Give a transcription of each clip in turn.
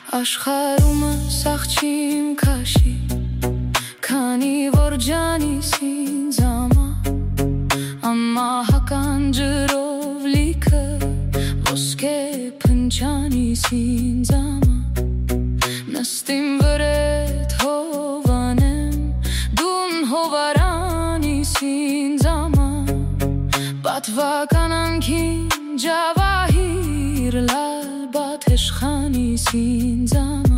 Աշխարհումս աղջիմ քաշի, քանի որ ջանիս ինձ ամահական ջրով լիքը, ոսկե փնջանիս ինձ նստիմ վրետ հովանեմ, դուն հովարանիս ինձ պատվական անքին ջավահիր լալբատ էշխանիս ինձ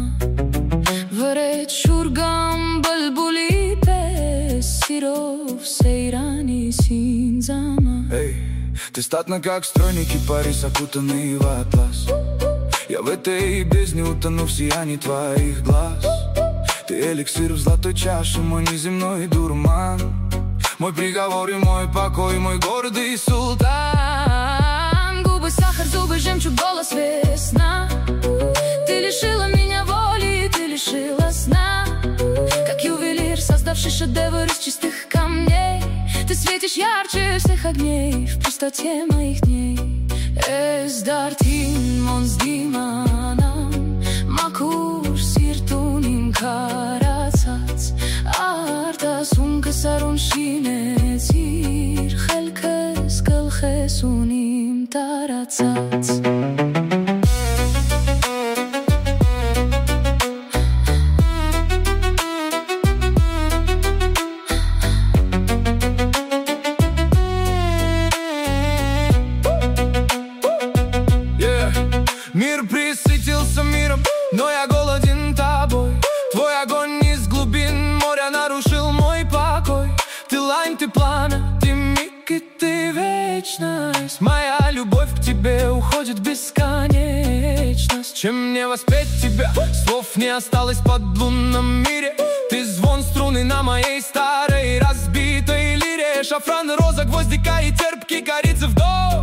վրետ շուրգամ բլբուլի պես սիրով սեյրանիս ինձ Эй, ты статна как стройники Парис, окутанный в атлас. Я в этой бездне утону в сиянии твоих глаз. Ты эликсир в золотой чаше, мой неземной дурман, мой приговор и мой покой, мой гордый султан. Губы сахар, зубы жемчуг, голос весна. Ты лишила меня воли, ты лишила сна. Как ювелир, создавший шедевр из чистых камней, ты светишь ярче всех огней в пустоте моих дней. Es dartin mons dimanam, makur sirtunim karացած, արտասուն կսարուն շինեցիր, խելքս գլխես ունիմ տարացած Мир присытился миром, но я голоден тобой. Твой огонь из глубин моря нарушил мой покой. Ты лань, ты пламя, ты миг и ты вечность. Моя любовь к тебе уходит в бесконечность. Чем мне воспеть тебя? Слов не осталось под лунном мире. Ты звон струны на моей старой разбитой лире. Шафран, роза, гвоздика и терпкий корицы вдох.